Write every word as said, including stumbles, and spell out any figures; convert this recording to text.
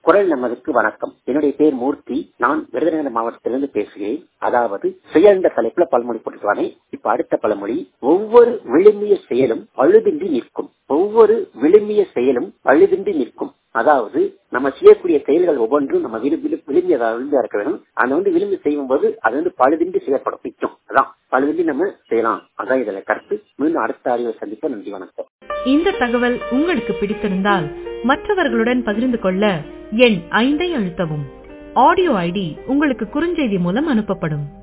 குரல் நமதுக்கு வணக்கம். என்னுடைய பேர் மூர்த்தி. நான் விருதுநகர் மாவட்டத்திலிருந்து பேசுகிறேன். அதாவது செயல்ன்ற தலைப்புல பழமொழி போட்டுருவானே. இப்ப அடுத்த பழமொழி, ஒவ்வொரு விழுமிய செயலும் அழுதின்றி நிற்கும். ஒவ்வொரு விழுமிய செயலும் அழுதின்றி நிற்கும். அதாவது நம்ம செய்யக்கூடிய செயல்கள் ஒவ்வொன்றும் நம்ம விரும்பியதாக இருக்க வேண்டும். அதை வந்து விரும்பி செய்யும் போது அது வந்து பழுதின்றி செய்யப்படும் நிற்கும். அதான் பழுதின்றி நம்ம செய்யலாம். அதான் இதுல கருத்து. மீண்டும் அடுத்த அறிவை சந்திப்போம். நன்றி, வணக்கம். இந்த தகவல் உங்களுக்கு பிடித்திருந்தால் மற்றவர்களுடன் பகிர்ந்து கொள்ள எண் ஐந்தை அழுத்தவும். ஆடியோ ஐடி உங்களுக்கு குறுஞ்செய்தி மூலம் அனுப்பப்படும்.